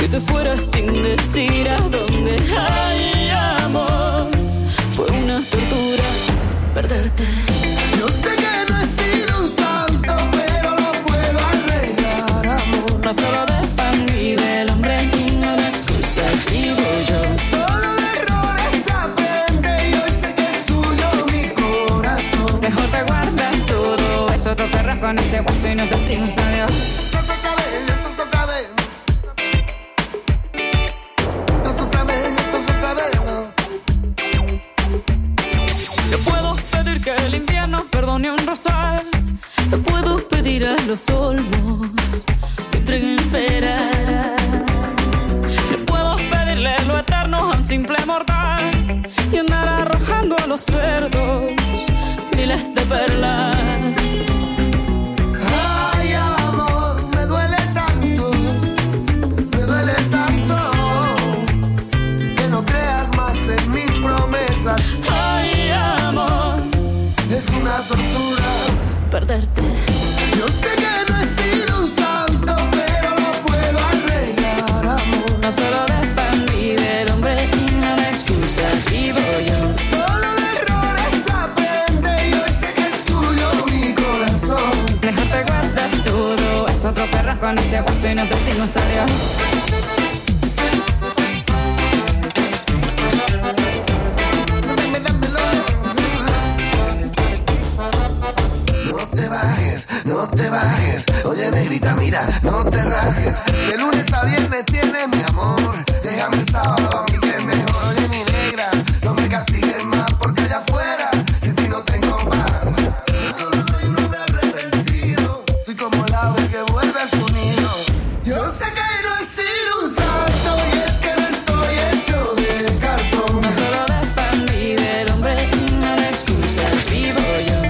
te fueras sin decir a dónde. Ay, amor, fue una tortura perderte. Yo sé que no he sido un santo, pero lo puedo arreglar, amor. No solo de pan vive el hombre y no de excusas vivo yo. Solo de errores aprende y hoy sé que es tuyo mi corazón. Mejor te guardas todo eso, te perras con ese hueso y nos decimos adiós. Te puedo pedir que el invierno perdone un rosal. Te puedo pedir a los olmos que entreguen peras. Te puedo pedirle lo eterno a un simple mortal y andar arrojando a los cerdos miles de perlas. Ay, amor, me duele tanto que no creas más en mis promesas. Ay, amor, es una tortura perderte. Yo sé que no he sido un santo, pero lo puedo arreglar, amor. No solo de pan vive el hombre y no de excusas vivo yo. Solo de errores aprende y hoy sé que es tuyo mi corazón. Mejor te guardas todo, es otro perro con ese hueso y nos decimos adiós. No te bajes, oye negrita, mira, no te rajes. De lunes a viernes tienes mi amor. Déjame el sábado a mí que es mejor. Oye mi negra, no me castigues más porque allá afuera sin ti no tengo paz. Yo solo soy un hombre arrepentido. Soy como el ave que vuelve a su nido. Yo sé que no he sido un santo y es que no estoy hecho de cartón. No solo de pan vive el hombre y no de excusas vivo yo.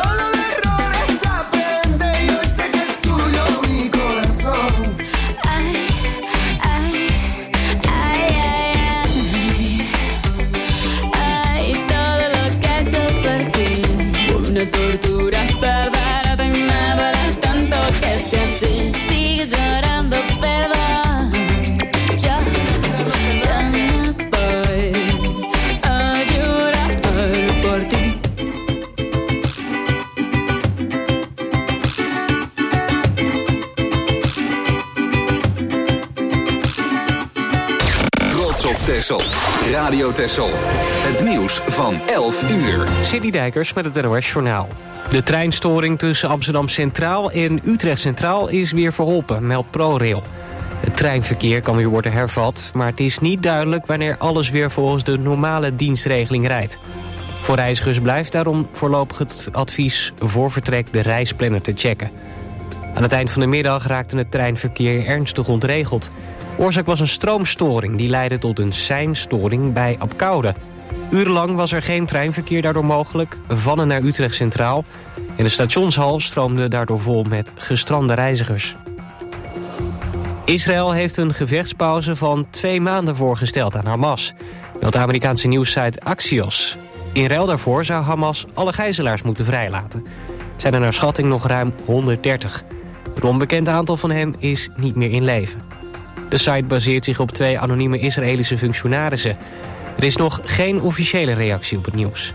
Una tortura perderte y me duele tanto que si así sigue llorando perdón. Ya no voy a llorar por ti. Trots op Texel. Radio Texel. Het nieuws van 11 uur. Sidney Dijkers met het NOS Journaal. De treinstoring tussen Amsterdam Centraal en Utrecht Centraal is weer verholpen, meldt ProRail. Het treinverkeer kan weer worden hervat, maar het is niet duidelijk wanneer alles weer volgens de normale dienstregeling rijdt. Voor reizigers blijft daarom voorlopig het advies voor vertrek de reisplanner te checken. Aan het eind van de middag raakte het treinverkeer ernstig ontregeld. Oorzaak was een stroomstoring die leidde tot een seinstoring bij Apkoude. Urenlang was er geen treinverkeer daardoor mogelijk, van en naar Utrecht Centraal. En de stationshal stroomde daardoor vol met gestrande reizigers. Israël heeft een gevechtspauze van 2 maanden voorgesteld aan Hamas, meldt de Amerikaanse nieuwssite Axios. In ruil daarvoor zou Hamas alle gijzelaars moeten vrijlaten. Het zijn er naar schatting nog ruim 130. Het onbekend aantal van hen is niet meer in leven. De site baseert zich op 2 anonieme Israëlische functionarissen. Er is nog geen officiële reactie op het nieuws.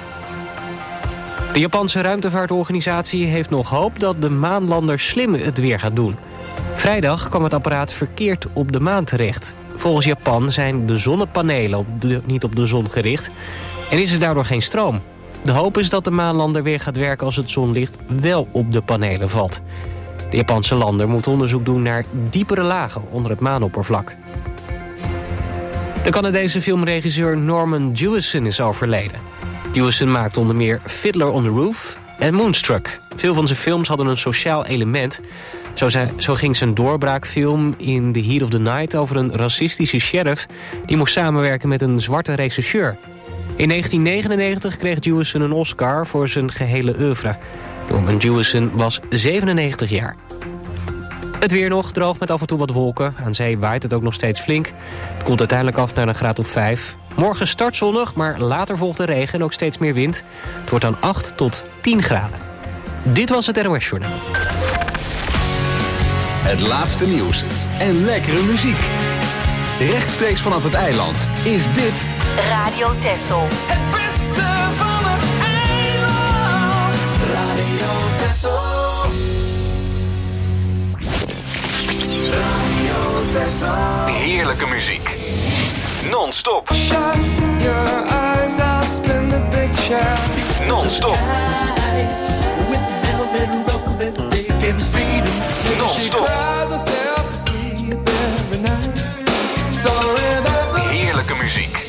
De Japanse ruimtevaartorganisatie heeft nog hoop dat de maanlander slim het weer gaat doen. Vrijdag kwam het apparaat verkeerd op de maan terecht. Volgens Japan zijn de zonnepanelen niet op de zon gericht en is er daardoor geen stroom. De hoop is dat de maanlander weer gaat werken als het zonlicht wel op de panelen valt. De Japanse lander moet onderzoek doen naar diepere lagen onder het maanoppervlak. De Canadese filmregisseur Norman Jewison is overleden. Jewison maakte onder meer Fiddler on the Roof en Moonstruck. Veel van zijn films hadden een sociaal element. Zo ging zijn doorbraakfilm In the Heat of the Night over een racistische sheriff die moest samenwerken met een zwarte rechercheur. In 1999 kreeg Jewison een Oscar voor zijn gehele oeuvre. Norman Jewison was 97 jaar. Het weer nog, droog met af en toe wat wolken. Aan zee waait het ook nog steeds flink. Het koelt uiteindelijk af naar een graad of 5. Morgen start zonnig, maar later volgt de regen en ook steeds meer wind. Het wordt dan 8 tot 10 graden. Dit was het NOS Journaal. Het laatste nieuws en lekkere muziek. Rechtstreeks vanaf het eiland is dit Radio Texel. Het beste van het eiland. Radio Texel. Radio Texel. heerlijke muziek. Non-stop. Shut your eyes, I'll spin the picture. Non-stop. Non-stop. Heerlijke muziek.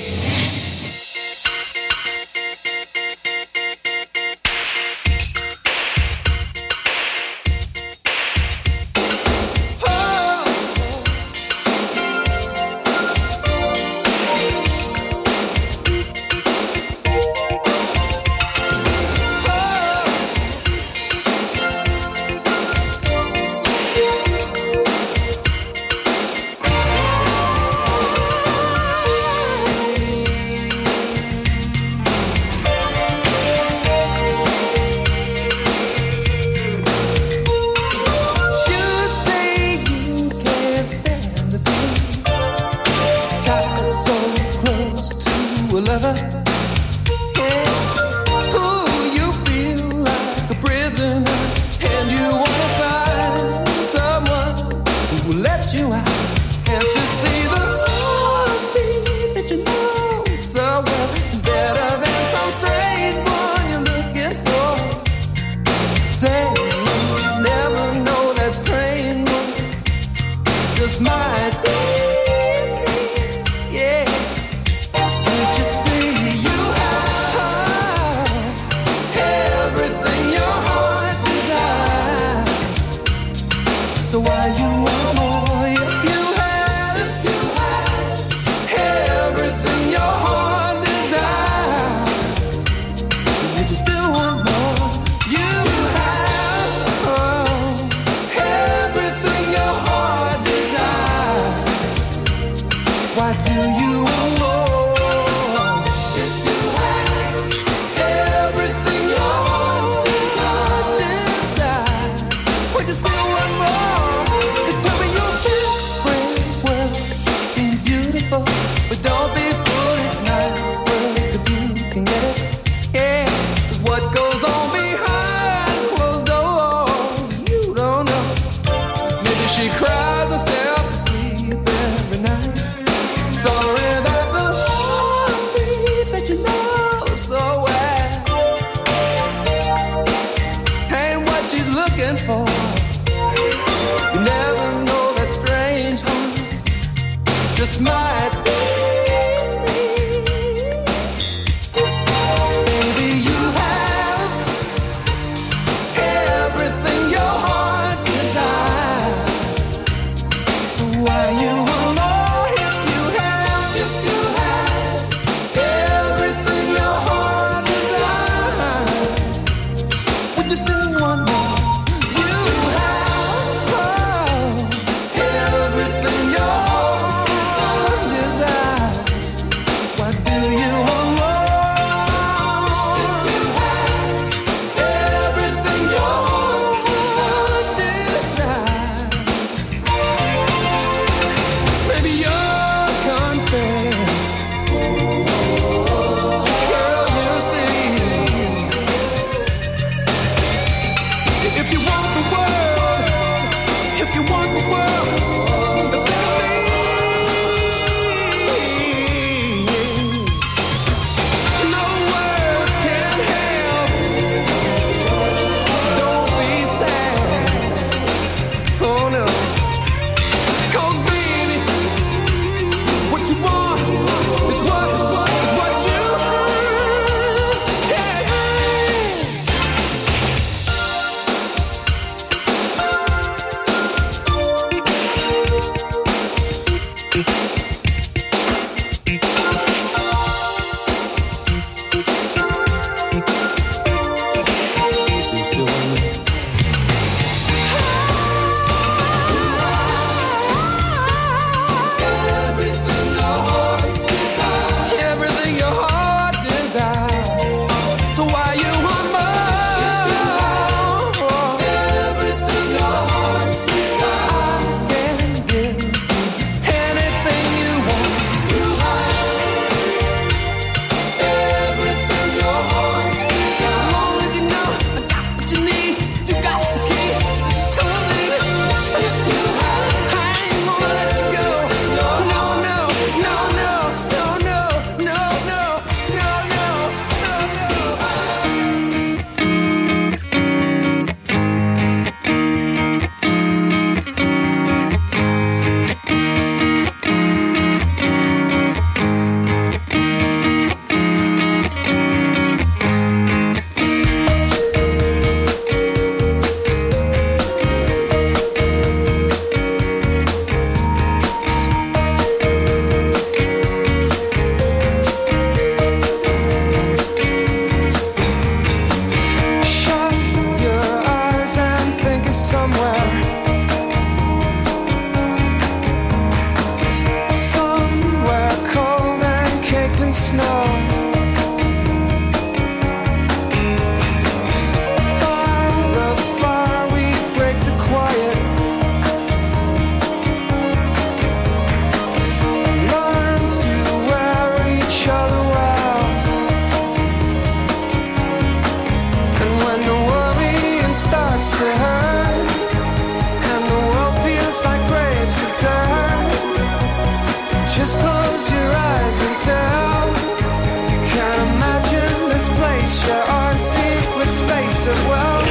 it well.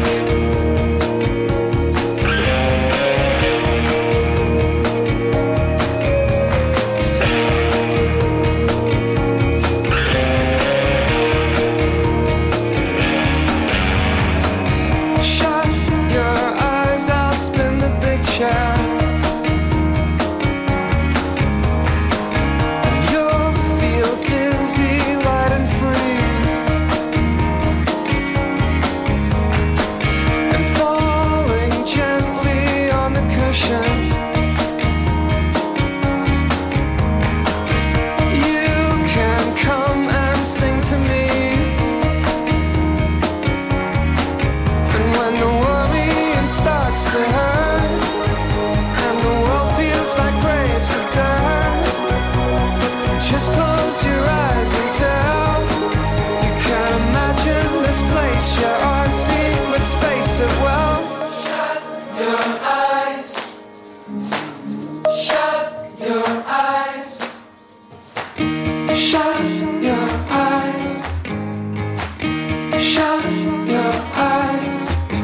Shut your eyes, I'll spin the big chair. You'll feel dizzy, light and free, and falling gently on the cushion. You can come and sing to me. And when the worrying starts to hurt, and the world feels like graves of dirt, just close your eyes and tell. You can't imagine this place, yeah, our secret space of well. Shut your eyes. Shut your eyes. Shut your eyes. Shut your eyes.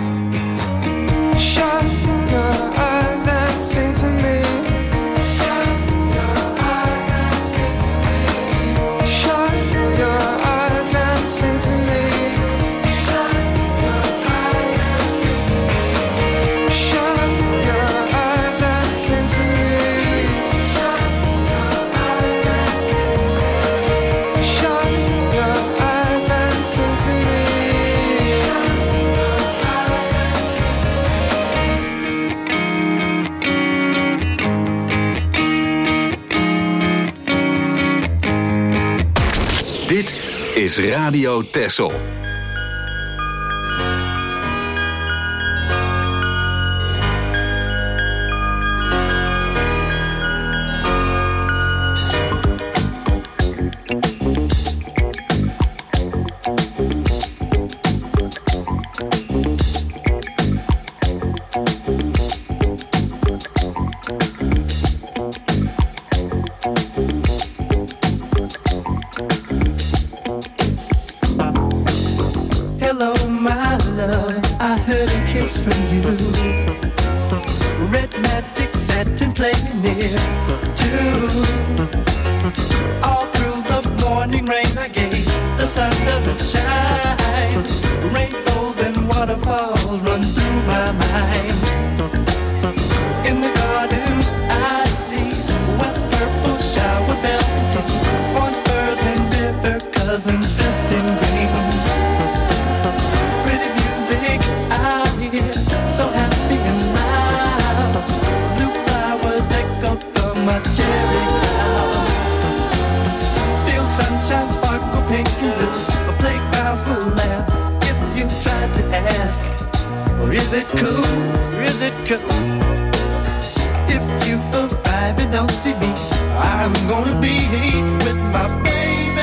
Shut your eyes and sing to me. Shut your eyes and sing to me. Shut your eyes and sing to me. Shut your eyes and sing to me. Shut your eyes and sing to me. Shut your eyes and sing to me. Shut your eyes and sing to me. Dit is Radio Texel. Hello, my love, I heard a kiss from you. Red magic satin playing near too. All through the morning rain I gave, the sun doesn't shine. Rainbows and waterfalls run through my mind. In the garden I see west purple shower bells and tea, orange birds and river cousins dressed in green. Pretty music I hear, so happy and loud. Blue flowers echo from my cherry cloud. Feel sunshine sparkle pink and blue. The playgrounds will laugh if you try to ask, or is it cool? Or is it cool? If you arrive and don't see me, I'm gonna be with my baby.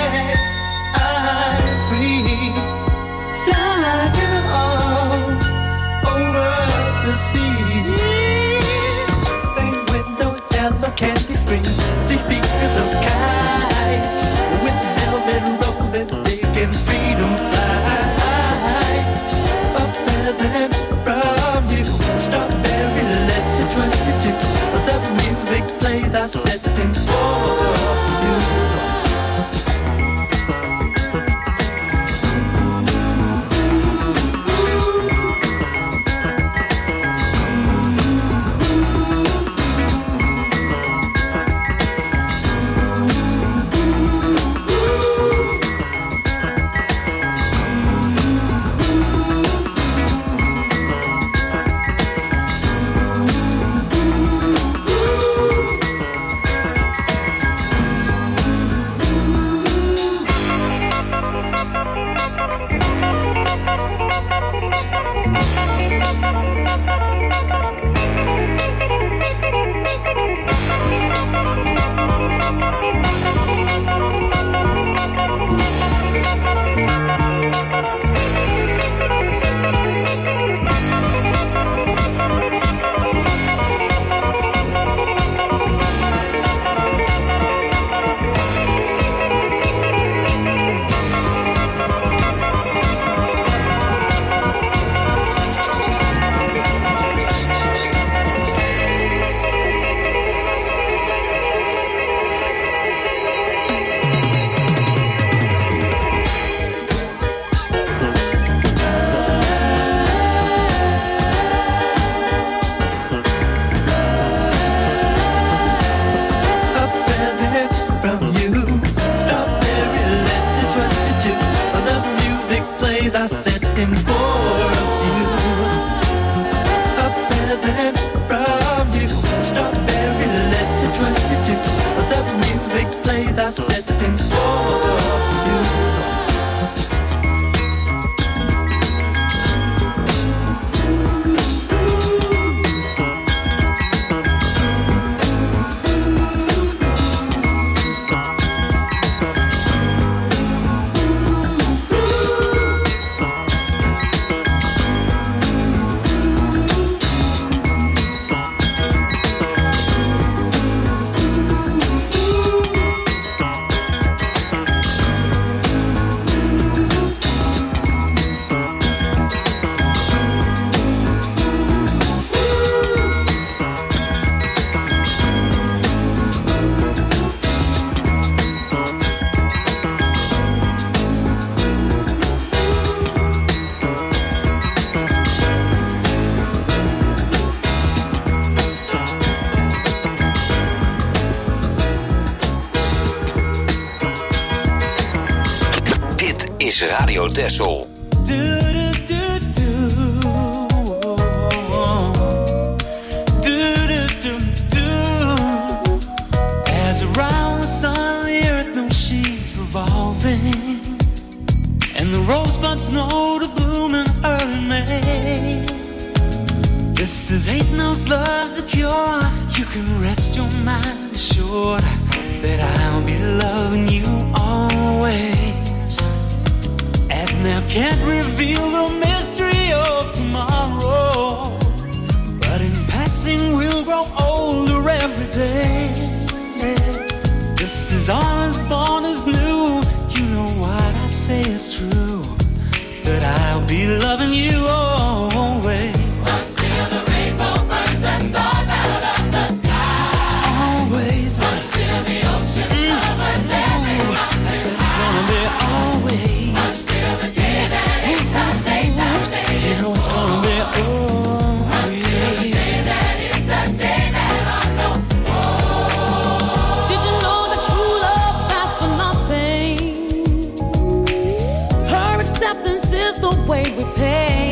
I'm free, flying on over the sea. Stained window, yellow candy screen, see speakers of kites with velvet roses, taking freedom flights. A present from you, strawberry letter 22. The music plays, I set in for you. is Radio Texel. As around the sun, the earth knows she's revolving, and the rosebuds know to bloom in early May. Just as ain't no's love's a cure, you can rest your mind assured that I'll be loving you always. As now can't reveal the mystery of tomorrow, but in passing we'll grow older every day. Just as all is born is new, you know what I say is true, that I'll be loving you always. Until the rainbow burns the stars out of the sky. Always. Until the ocean covers every mountain. So it's gonna be always. Until the day that 8 times 8 times 8 You know it's gonna be always. Until the day that is the day that I know. Did you know that true love lasts for nothing? Her acceptance is the way we pay.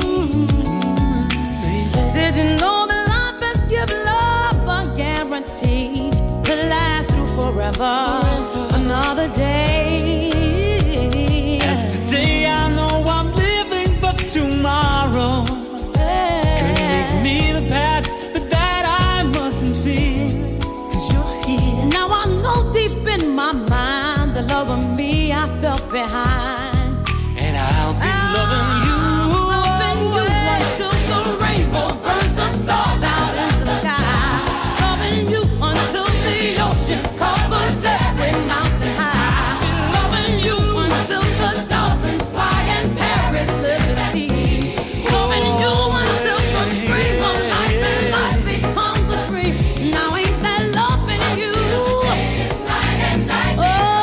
Did you know that life has given love a guarantee to last through forever? Another day. As today I know I'm living, but tomorrow could make me the past, but that I mustn't fear, 'cause you're here. Now I know deep in my mind the love of me I felt behind. And I'll be loving you. Loving you until the rainbow burns the stars out in the sky. Loving you until the ocean covers every mountain high. Loving you until the dolphins fly and parrots live at sea. Loving you until the dream of life and life becomes a dream. Now ain't that love in you? Night and night.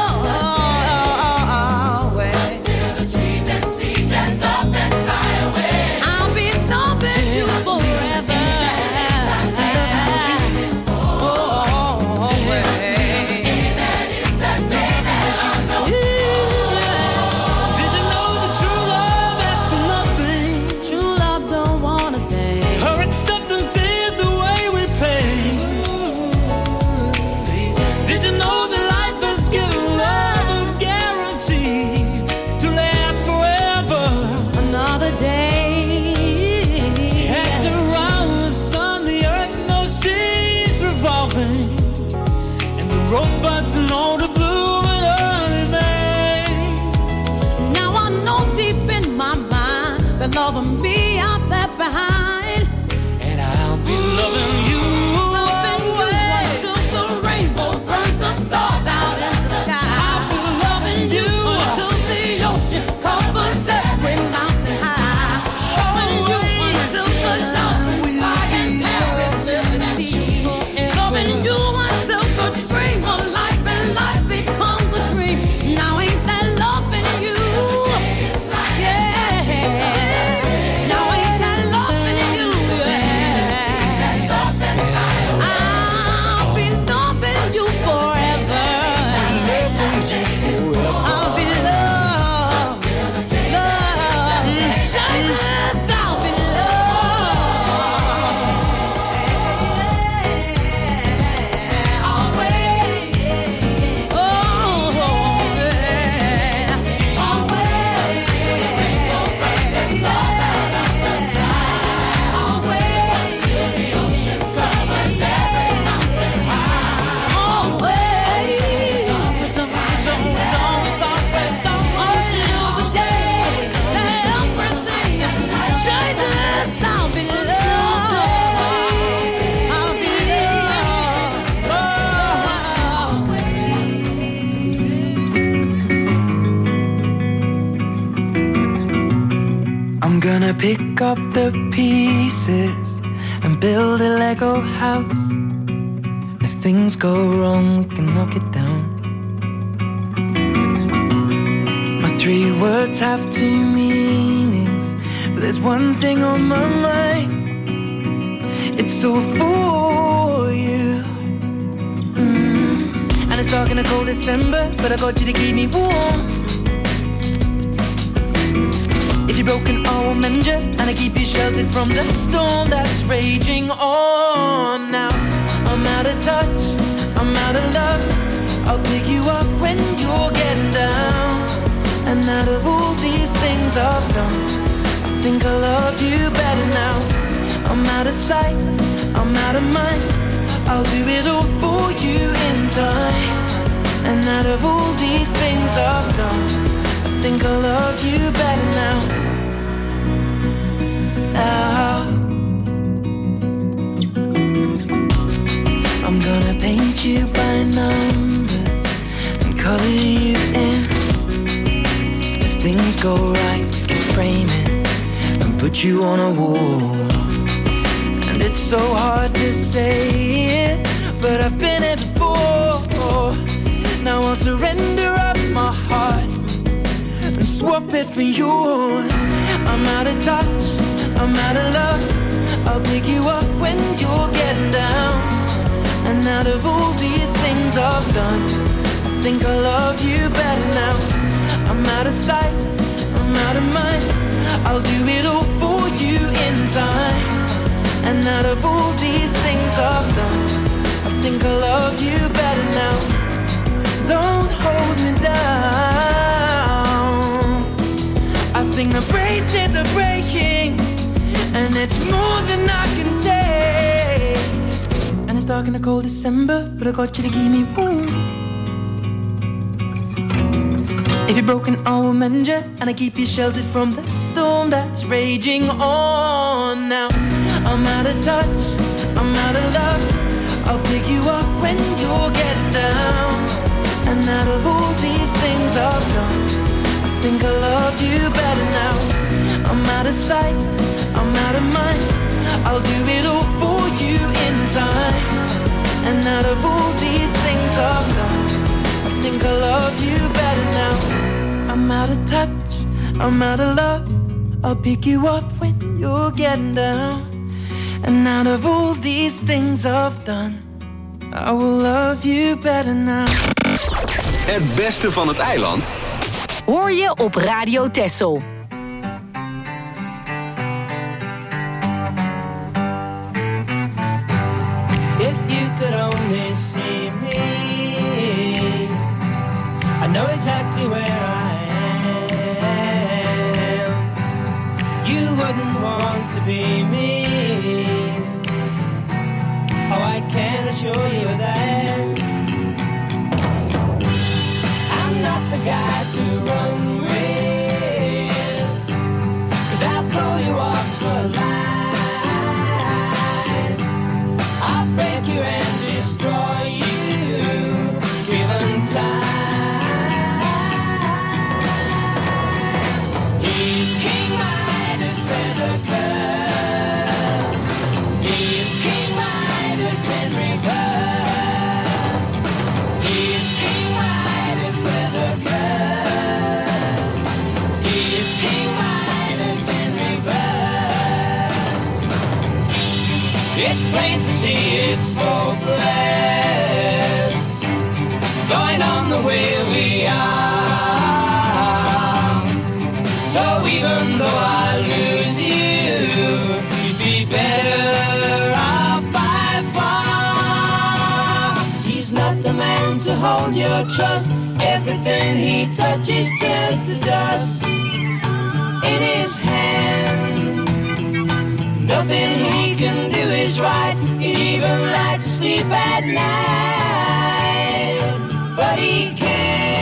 Until the trees and seas just up and fly away. I'll be loving you forever. Did you know that true love asks for nothing? True love don't want a thing. Her acceptance is the way we pay. Did you know that life has given love a guarantee to last forever? Another day. As around the sun, the earth knows she's revolving, and the rosebuds know to bloom in early May. Now I know deep in my mind the love of me I left behind. And I'll be loving you. Loving you until the rainbow burns the stars out in the sky. I'll be loving you Until the ocean covers every mountain high. Loving you until the dolphins fly and parrots live in the sea. Loving you until the dream of life and life becomes a dream. Now ain't that love in you? Yeah. Now ain't that love in you? Yeah. I'll be loving you forever. I'll be loved, loved. Changeless, I'll be loved. Always. Oh, yeah. Always. The stars out of the sky. Always. Till the ocean covers every mountain high. Always. Until the day that everything changes, I'll be loved. I'll be loved. I'm gonna pick up the pieces and build a Lego house. If things go wrong, we can knock it down. My 3 words have 2 meanings, but there's one thing on my mind. It's all for you. And it's dark in a cold December, but I got you to keep me warm. you're broken, I will mend you, and I keep you sheltered from the storm that's raging on. Now I'm out of touch, I'm out of love. I'll pick you up when you're getting down. And out of all these things I've done, I think I love you better now. I'm out of sight, I'm out of mind. I'll do it all for you in time. And out of all these things I've done, I think I love you better now. Now I'm gonna paint you by numbers and color you in. If things go right, we can frame it and put you on a wall. And it's so hard to say it, but I've been it before. Now I'll surrender up my heart and swap it for yours. I'm out of touch, I'm out of love. I'll pick you up when you're getting down. And out of all these things I've done, I think I love you better now. I'm out of sight, I'm out of mind. I'll do it all for you in time. And out of all these things I've done, I think I love you better now. Don't hold me down. I think the braces are breaking, and it's more than I can take. And it's dark in the cold December, but I got you to keep me warm. If you're broken, I will mend you, and I keep you sheltered from the storm that's raging on. Now I'm out of touch, I'm out of love. I'll pick you up when you're getting down. And out of all these things I've done, I think I love you better now. I'm out of sight, I'm out of mind. I'll do it all for you in time. And out of all these things I've done, I think I love you better now. I'm out of touch, I'm out of love. I'll pick you up when you're getting down. And out of all these things I've done, I will love you better now. Het beste van het eiland hoor je op Radio Texel. If you could only see me, I know exactly where I am. You wouldn't want to be me. Oh, I can assure you that I'm not the guy to run with, 'cause I'll throw you off the line. I'll break you and destroy you, given time. He's King Midas with the curse. He's King Midas in reverse. He's King Midas with the curse. He's King Midas in reverse. It's plain to see it's hopeless, going on the way we are. So even though I lose you, you'd be better off by far. He's not the man to hold your trust. Everything he touches turns to dust. In his hand, nothing he can do is right. He'd even like to sleep at night, but he can't.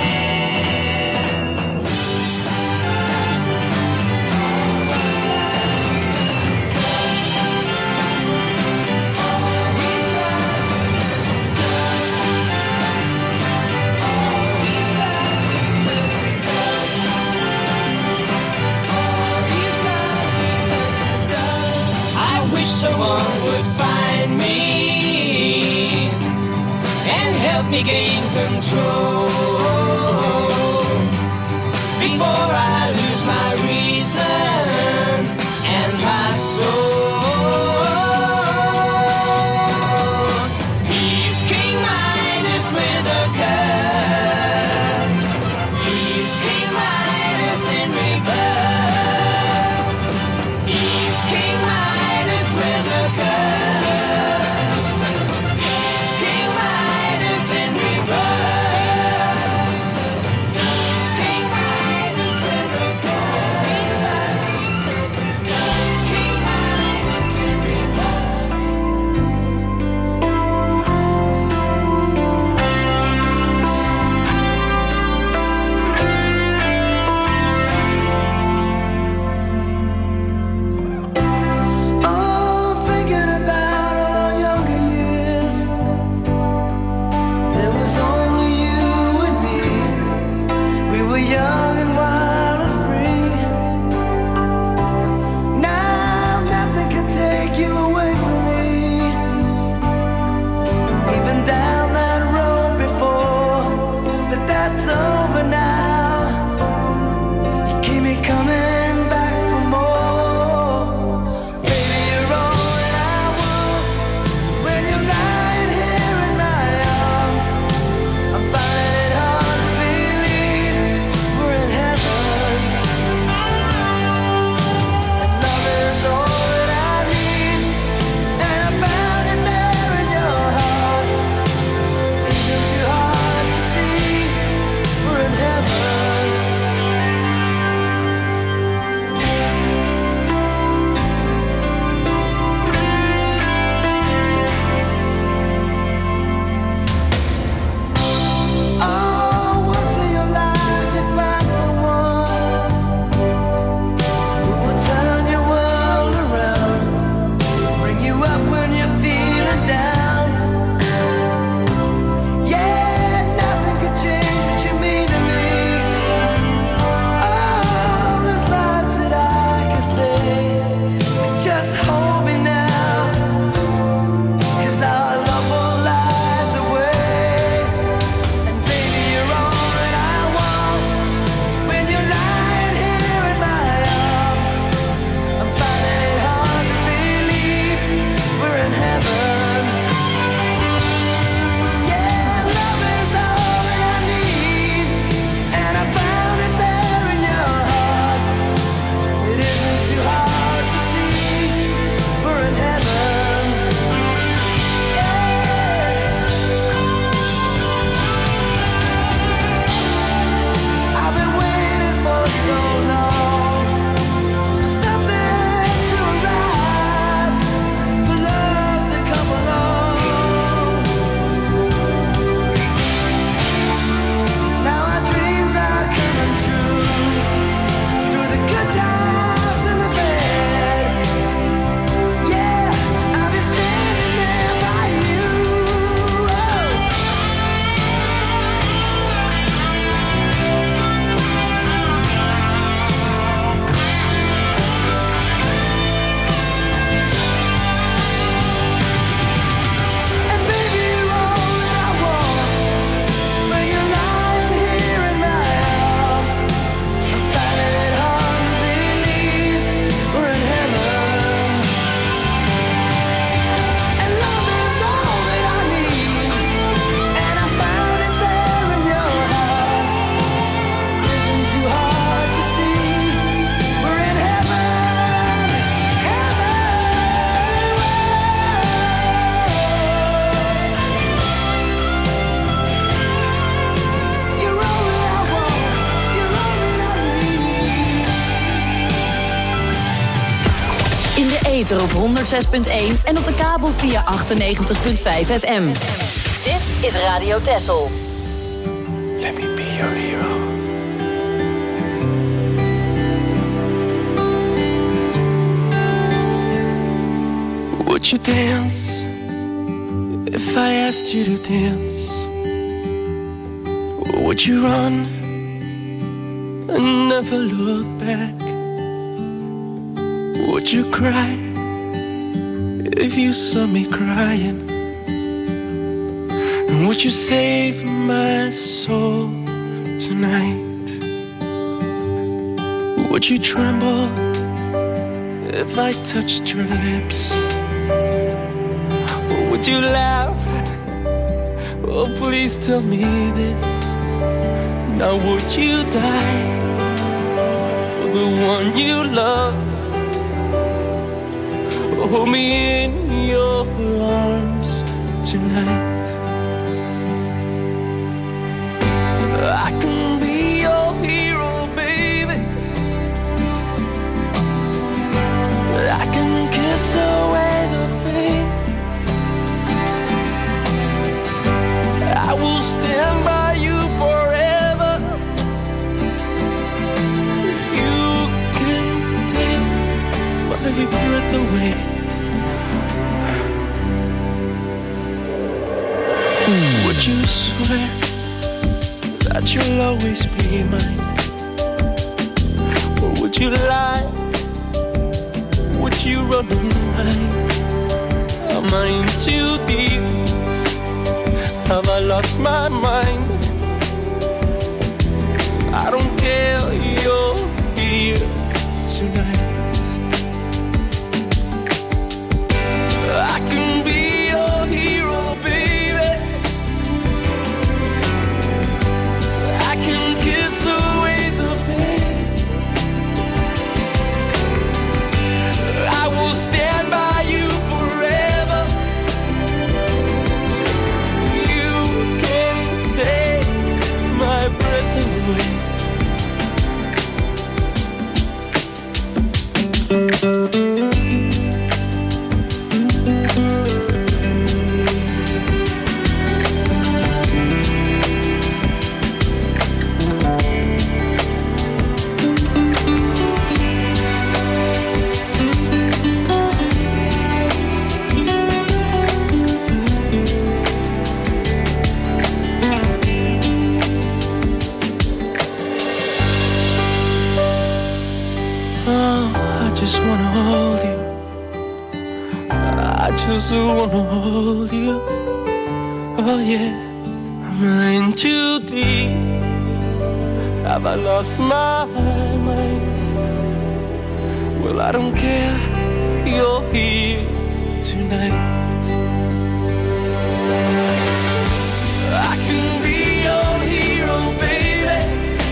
Someone would find me and help me gain control before I lose my reason and my soul. He's King Midas with a curse. He's King Midas in reverse. ether op 106.1 en op de kabel via 98.5 FM. Dit is Radio Texel. Let me be your hero. Would you dance if I asked you to dance? Or would you run and never look back? Would you cry if you saw me crying? And would you save my soul tonight? Would you tremble if I touched your lips? Or would you laugh? Oh, please tell me this. Now would you die for the one you love? Hold me in your arms tonight. I can be your hero, baby. I can kiss away the pain. I will stand by you forever. You can take my breath away. Would you swear that you'll always be mine? Or would you lie? Would you run and hide? Am I in too deep? Have I lost my mind? I don't care, you're here tonight. I can be your hero, baby. I can kiss away the pain. I will stand by you forever. You can take my breath away. I wanna hold you. Oh yeah, I'm in too deep. Have I lost my mind? Well, I don't care, you're here tonight. I can be your hero, baby.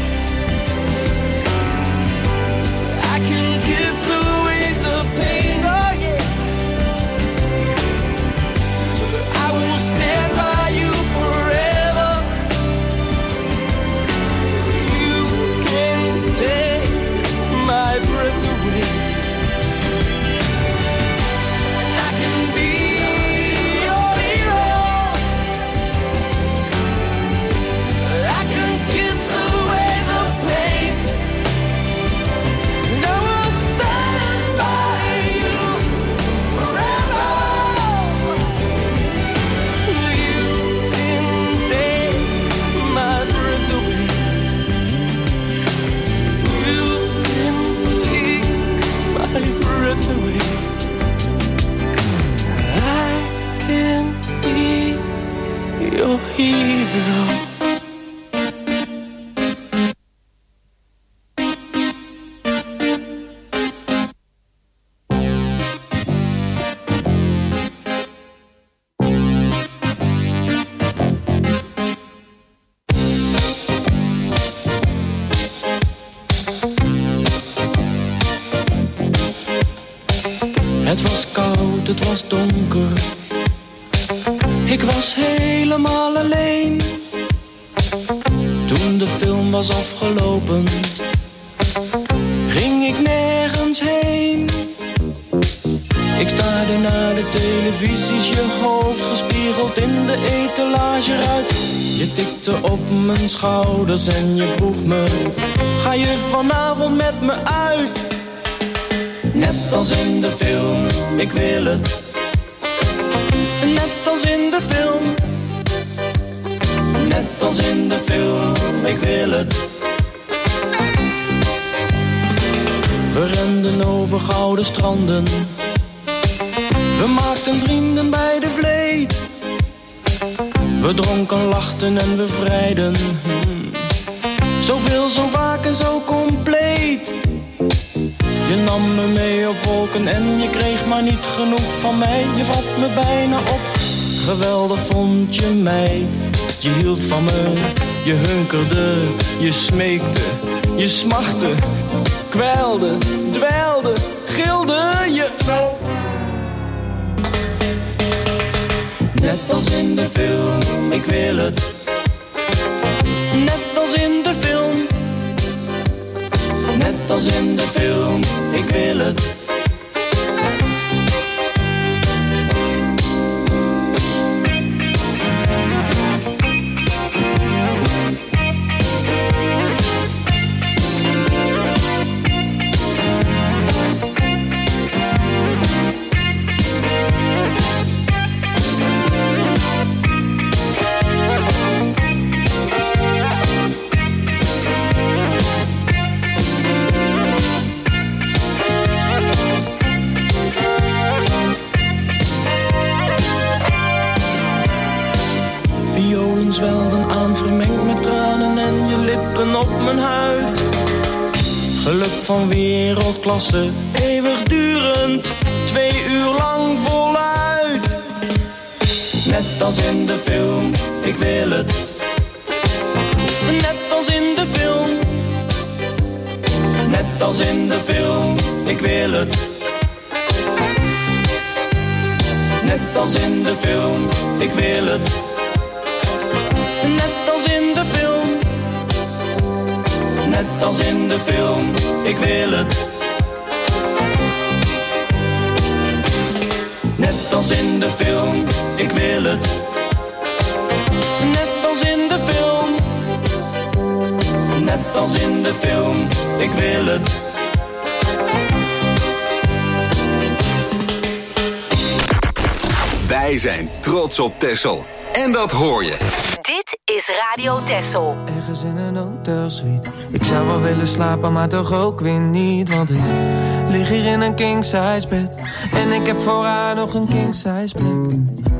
I can kiss away the pain, oh yeah. Stand by you forever. You can take my breath away. And I can be your hero. I can kiss away the pain. And I will stand by you forever. Breath away. I can be your hero. Het was koud, het was donker. Ik was helemaal alleen. Toen de film was afgelopen, ging ik nergens heen. kijken naar de televisies, je hoofd gespiegeld in de etalageruit. Je tikte op mijn schouders en je vroeg me, ga je vanavond met me uit? Net als in de film, ik wil het. Net als in de film. Net als in de film, ik wil het. We renden over gouden stranden. We maakten vrienden bij de vleet. We dronken, lachten en we vrijden. Zoveel, zo vaak en zo compleet. Je nam me mee op wolken en je kreeg maar niet genoeg van mij. Je vat me bijna op, geweldig vond je mij. Je hield van me, je hunkerde, je smeekte, je smachtte, kwijlde, dweilde, gilde je zo. Net als in de film, ik wil het. Net als in de film. Net als in de film, ik wil het. Zwelden aan, vermengd met tranen en je lippen op mijn huid. Geluk van wereldklasse, eeuwigdurend, 2 uur lang voluit. Net als in de film, ik wil het. Net als in de film. Net als in de film, ik wil het. Net als in de film, ik wil het. Net als in de film. Net als in de film, ik wil het. Net als in de film, ik wil het. Net als in de film. Net als in de film, ik wil het. Wij zijn trots op Texel. En dat hoor je. Dit is Radio Texel. Ergens in een hotelsuite. Ik zou wel willen slapen, maar toch ook weer niet. Want ik lig hier in een king-size bed. En ik heb voor haar nog een king-size plek.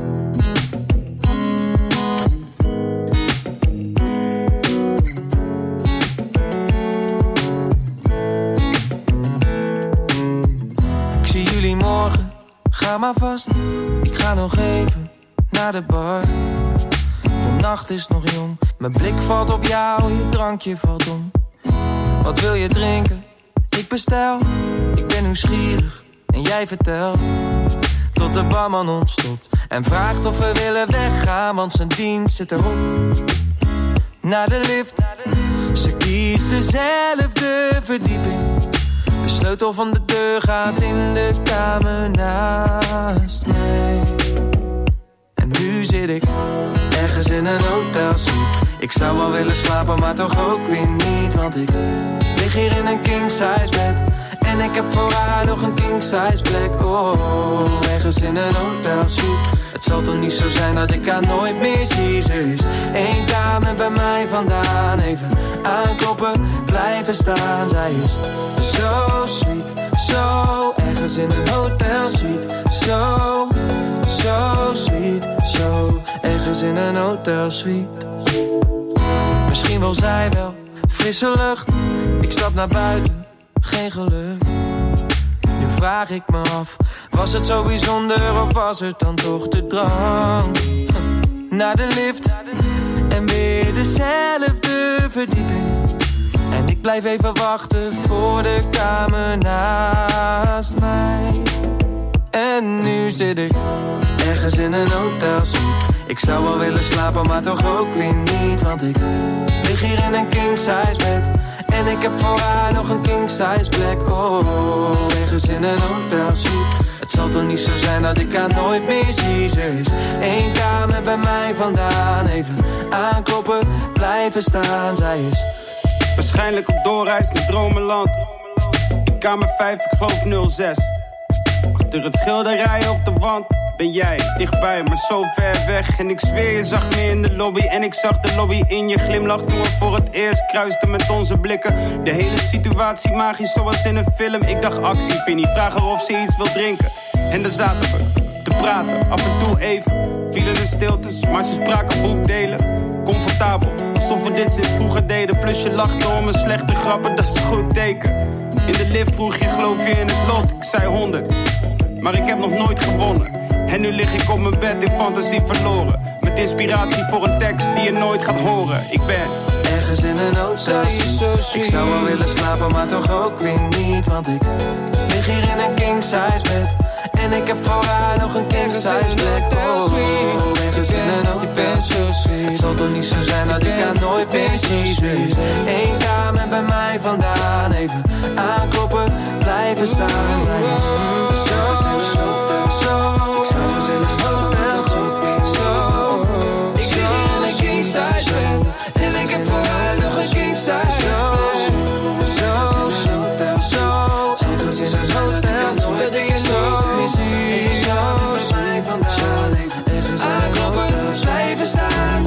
Ik zie jullie morgen, ga maar vast. Ik ga nog even naar de bar. De nacht is nog jong, mijn blik valt op jou, je drankje valt om. Wat wil je drinken? Ik bestel, ik ben nieuwsgierig en jij vertelt. Tot de barman ontstopt en vraagt of we willen weggaan, want zijn dienst zit erop. Naar de lift, ze kiest dezelfde verdieping. De sleutel van de deur gaat in de kamer naast mij. En nu zit ik ergens in een hotelsuite. Ik zou wel willen slapen, maar toch ook weer niet. Want ik lig hier in een king-size bed. En ik heb voor haar nog een king-size plek. Oh, ergens in een hotelsuite. Het zal toch niet zo zijn dat ik haar nooit meer zie. Ze is 1 kamer bij mij vandaan. Even aankloppen, blijven staan. Zij is zo sweet, zo ergens in een hotelsuite. Zo sweet, zo ergens in een hotelsuite. Misschien wil zij wel frisse lucht. Ik stap naar buiten, geen geluk. Nu vraag ik me af, was het zo bijzonder of was het dan toch de drang? Naar de lift en weer dezelfde verdieping. En ik blijf even wachten voor de kamer naast mij. En nu zit ik ergens in een hotelsuite. Ik zou wel willen slapen, maar toch ook weer niet. Want ik lig hier in een king-size bed. En ik heb voor haar nog een king-size plek. Oh, ergens in een hotelsuite. Het zal toch niet zo zijn dat ik haar nooit meer zie. Ze is 1 kamer bij mij vandaan. Even aankloppen, blijven staan. Zij is waarschijnlijk op doorreis naar dromenland. In kamer 5, ik geloof 06. Achter het schilderij op de wand ben jij dichtbij, maar zo ver weg. En ik zweer, je zag me in de lobby en ik zag de lobby in je glimlach toen we voor het eerst kruisten met onze blikken. De hele situatie magisch zoals in een film. Ik dacht actie, Vinnie, vraag haar of ze iets wil drinken. En daar zaten we te praten, af en toe even. Vielen de stiltes, maar ze spraken boekdelen. Comfortabel, alsof we dit sinds vroeger deden. Plus je lachte om een slechte grappen, dat is een goed teken. In de lift vroeg je, geloof je in het lot? Ik zei 100, maar ik heb nog nooit gewonnen. En nu lig ik op mijn bed in fantasie verloren. Met inspiratie voor een tekst die je nooit gaat horen. Ik ben ergens in een auto. Ik zou wel willen slapen, maar toch ook weer niet. Want ik lig hier in een king-size bed. En ik heb voor haar nog een king-size bed. Oh, ergens in een auto. Het zal toch niet zo zijn dat ik haar nooit meer zie. Ze is 1 kamer bij mij vandaan. Even aankloppen, blijven staan. Zo. Ik lig hier in een king-size bed. En ik heb voor haar nog een king-size bed. Zo. Ergens in een hotel, nooit dat ik het nooit zie. Zo bij mij vandaan. Ergens aankloppen, blijven staan.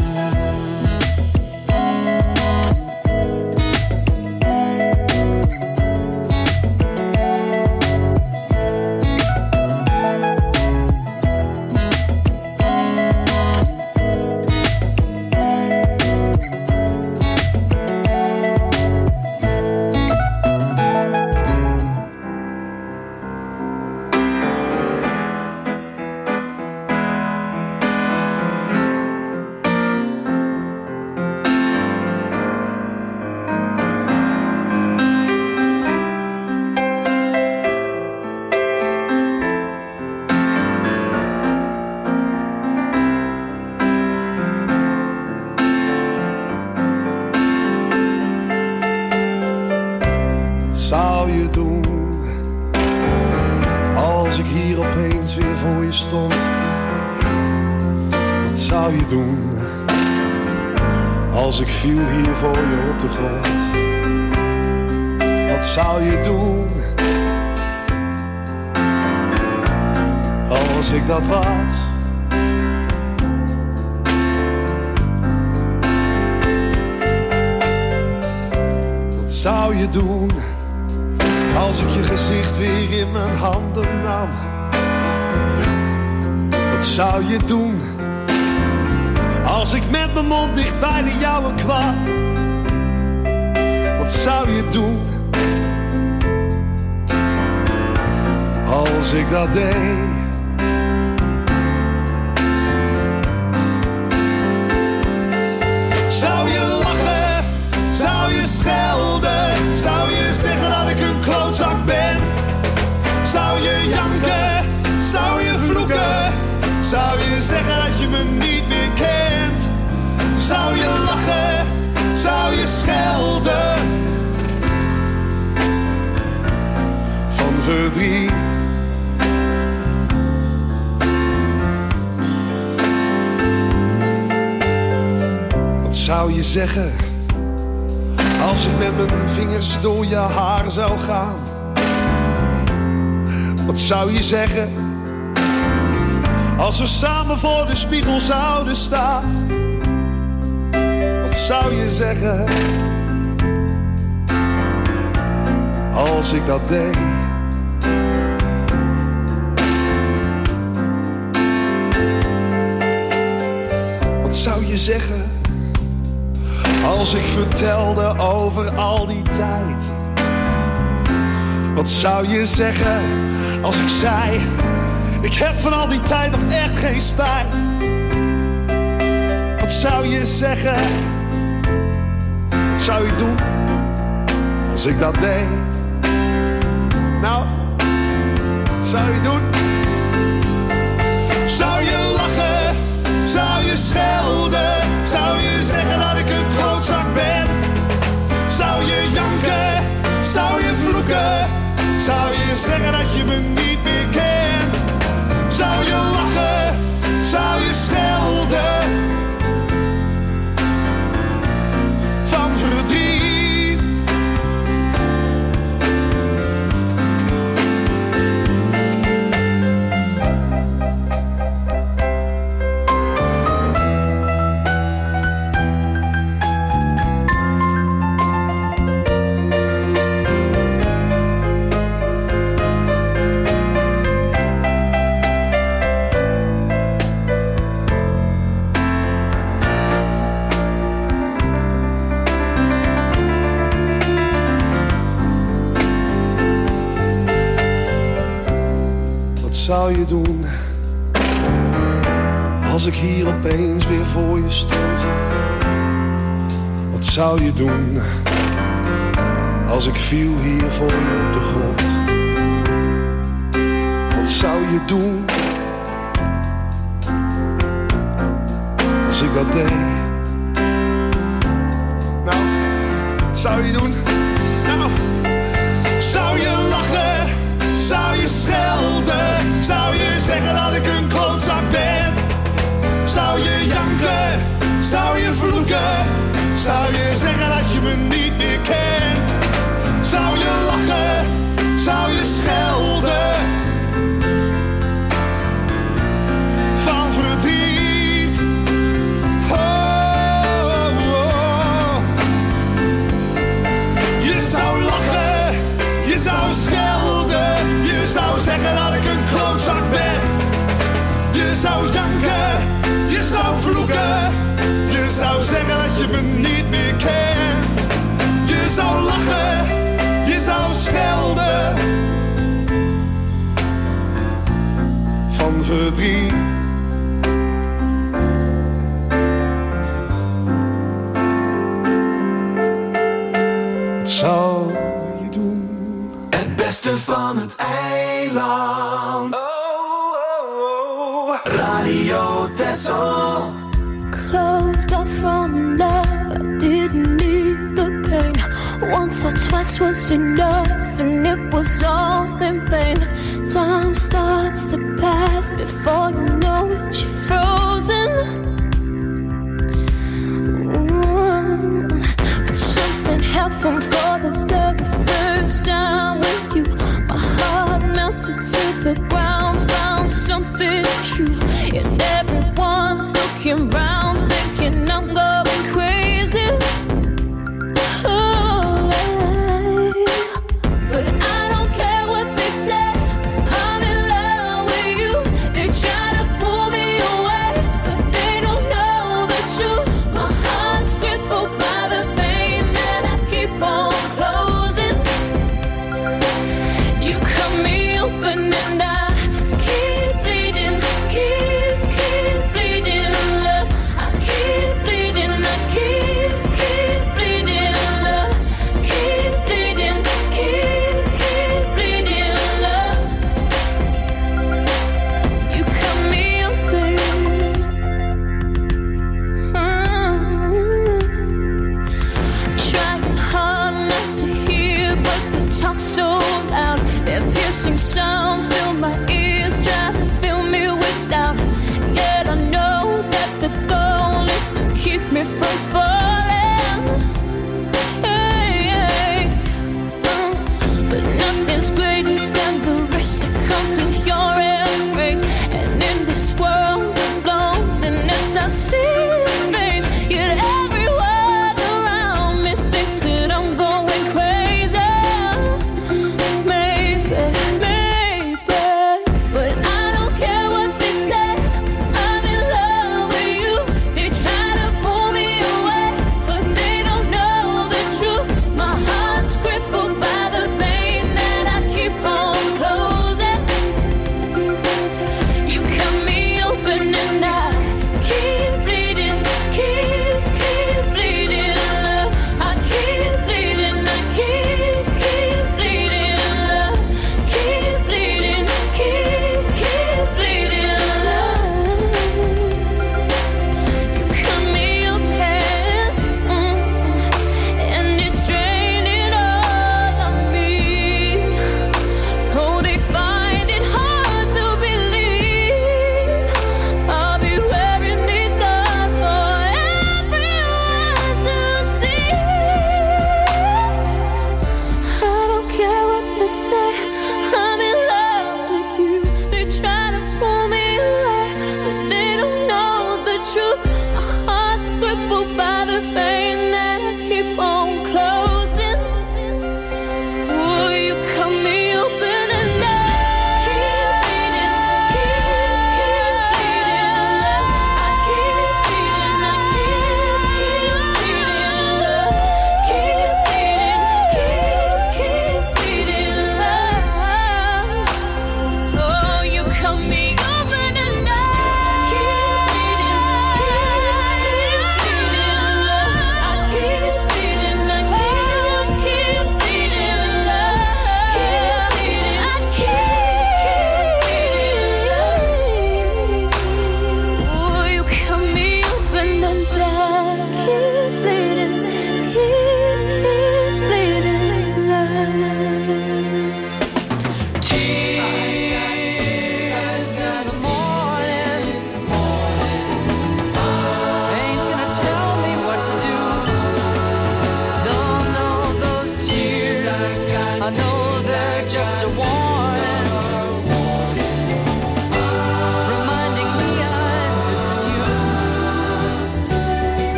Als ik viel hier voor je op de grond, wat zou je doen? Als ik dat was. Wat zou je doen? Als ik je gezicht weer in mijn handen nam. Wat zou je doen? Als ik met mijn mond dicht bij de jouwe kwam, wat zou je doen? Als ik dat deed. Zou je lachen? Zou je schelden? Zou je zeggen dat ik een klootzak ben? Zou je janken? Zou je vloeken? Zou je zeggen dat je me niet meer kent? Zou je lachen? Zou je schelden? Van verdriet. Wat zou je zeggen als ik met mijn vingers door je haar zou gaan? Wat zou je zeggen als we samen voor de spiegel zouden staan? Wat zou je zeggen als ik dat deed? Wat zou je zeggen als ik vertelde over al die tijd? Wat zou je zeggen als ik zei: ik heb van al die tijd nog echt geen spijt? Wat zou je zeggen? Wat zou je doen als ik dat deed? Nou, wat zou je doen? Zou je lachen? Zou je schelden? Zou je zeggen dat ik een klootzak ben? Zou je janken? Zou je vloeken? Zou je zeggen dat je me niet meer kent? zou je doen als ik hier opeens weer voor je stond? Wat zou je doen als ik viel hier voor je op de grond? Wat zou je doen als ik dat deed? Nou, wat zou je doen? Nou, zou je lachen? Zou je schelden? Zou je zeggen dat ik een klootzak ben? Zou je janken? Zou je vloeken? Zou je zeggen dat je me niet meer kent? Zou je lachen? Zou je schelden? Van verdriet? Oh, oh. Je zou lachen, je zou schelden, je zou zeggen dat ik een klootzak ben. Je zou janken, je zou vloeken, je zou zeggen dat je me niet meer kent. Je zou lachen, je zou schelden. Van verdriet. Wat zou je doen? Het beste van het eiland. Radio Texel. Closed off from love, I didn't need the pain. Once or twice was enough, and it was all in vain. Time starts to pass before you know it, you're frozen. But something happened for the very first time with you. My heart melted to the ground, found something true. And everyone's looking round, thinking I'm going crazy. Oh, but I don't care what they say. I'm in love with you. They try to pull me away, but they don't know the truth. My heart's crippled by the pain that I keep on closing. You cut me open and I keep bleeding, keep bleeding, love. I keep bleeding, I keep bleeding, love. Keep bleeding, keep bleeding, love. You cut me open. Trying hard not to hear, but the talk's so loud. Their piercing sounds fill my ears, try to fill me with doubt. Yet I know that the goal is to keep me from falling. Hey, hey. But nothing's greater than the rest that comes with your embrace. And in this world of loneliness, I see your face. Yet everyone around me thinks that I'm going crazy. Maybe, but I don't care what they say. I'm in love with you. They try to pull me away,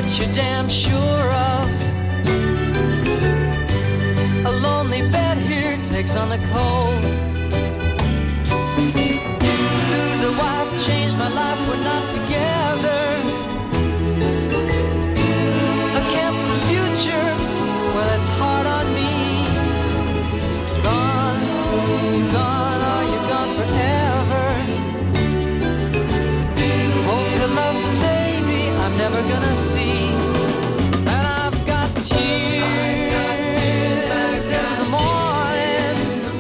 what you're damn sure of. A lonely bed here takes on the cold. Lose a wife, changed my life, we're not together. A canceled future, well it's hard on me. Gone, gone, are you gone forever? Hope you love the baby I'm never gonna see. And I've got tears in the morning.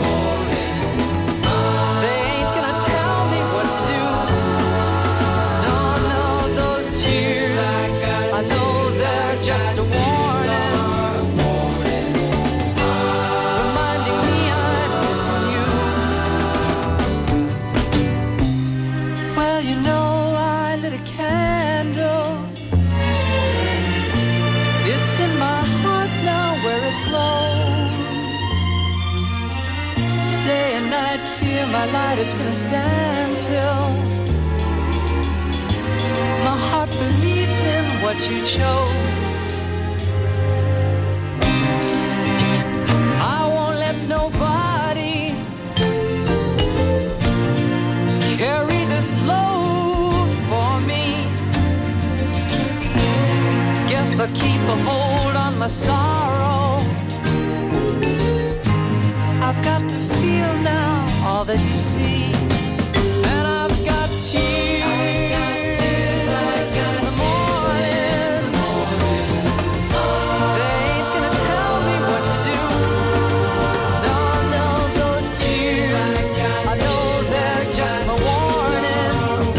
They ain't gonna tell me what to do. No, no, those tears, I know they're just a warning. Reminding me I'm missing you. Well, you know I lit a candle. It's in my heart now where it glows. Day and night, fear my light, it's gonna stand till my heart believes in what you chose. I won't let nobody carry this load for me. Guess I'll keep a hold on my sorrow. I've got to feel now all that you see. And I've got tears in the morning. They ain't gonna tell me what to do. No, no, those tears, I know they're just my warning.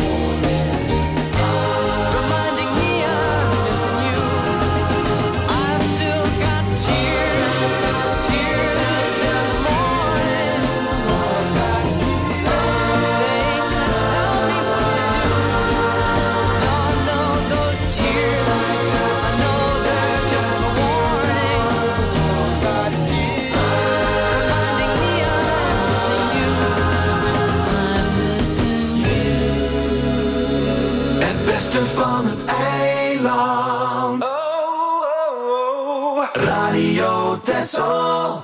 Reminding me I'm missing you. I've still got tears in the morning. They ain't gonna tell me what to do. No, no, those tears, I know they're just my warning. Reminding me I'm missing you. I'm missing you. Het beste van het eiland. Radio Texel.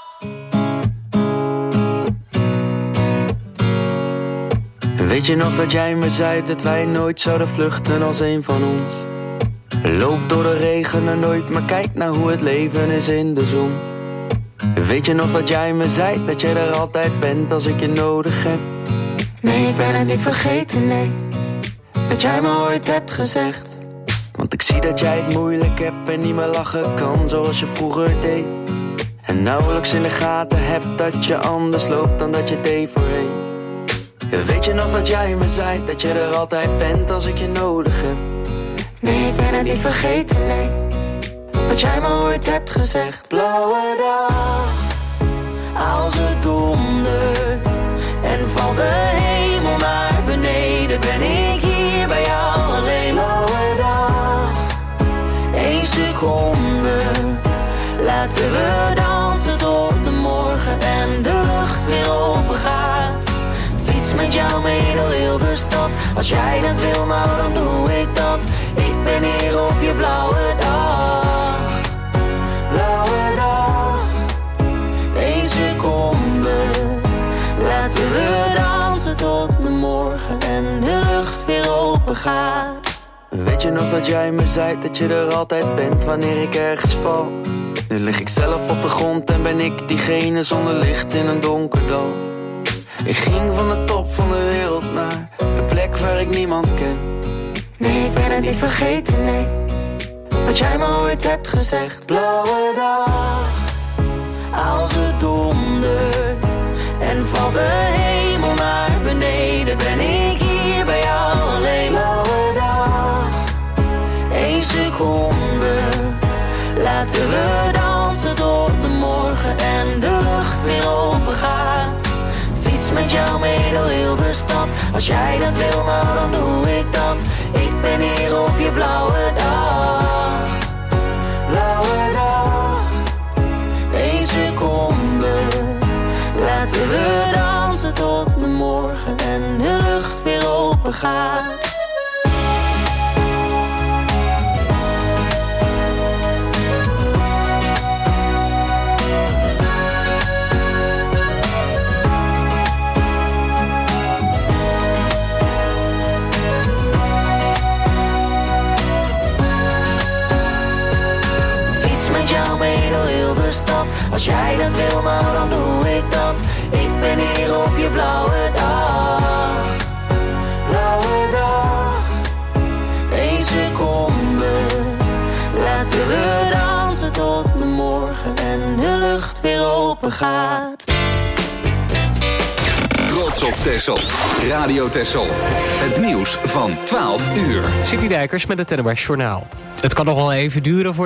Weet je nog dat jij me zei dat wij nooit zouden vluchten als een van ons? Loop door de regen en nooit, maar kijk naar hoe het leven is in de zon. Weet je nog dat jij me zei dat jij er altijd bent als ik je nodig heb? Nee, ik ben het niet vergeten, nee. Wat jij me ooit hebt gezegd. Want ik zie dat jij het moeilijk hebt en niet meer lachen kan zoals je vroeger deed. En nauwelijks in de gaten hebt dat je anders loopt dan dat je deed voorheen. Weet je nog dat jij me zei dat je er altijd bent als ik je nodig heb? Nee, ik ben het niet vergeten, nee. Wat jij me ooit hebt gezegd. Blauwe dag, als het dondert en valt de hemel naar beneden, ben ik hier bij jou alleen. Blauwe dag, 1 seconde, laten we dansen tot de morgen en de lucht weer open gaat. Fiets met jou mee door heel de stad. Als jij dat wil, nou dan doe ik dat. Ik ben hier op je blauwe dag. Blauwe dag, 1 seconde, laten we dansen tot de morgen en de lucht weer open gaat. Weet je nog dat jij me zei dat je er altijd bent wanneer ik ergens val? Nu lig ik zelf op de grond en ben ik diegene zonder licht in een donker dal. Ik ging van de top van de wereld naar een plek waar ik niemand ken. Nee, ik ben het niet vergeten, nee. Wat jij me ooit hebt gezegd. Blauwe dag, als het dondert en valt de hemel naar beneden, ben ik hier bij jou alleen. Blauwe dag, 1 seconde, laten we dansen tot de morgen en de lucht weer open gaat. Fiets met jou mee door heel de stad. Als jij dat wil, nou dan doe ik dat. Ik ben hier op je blauwe dag. Blauwe dag, 1 seconde, laten we dansen tot de morgen en de lucht weer open gaat. Als jij dat wil, nou dan doe ik dat. Ik ben hier op je blauwe dag. Blauwe dag. 1 seconde. Laten we dansen tot de morgen en de lucht weer open gaat. Trots op Texel. Radio Texel. Het nieuws van 12 uur. Sidney Dijkers met het NOS Journaal. Het kan nog wel even duren voor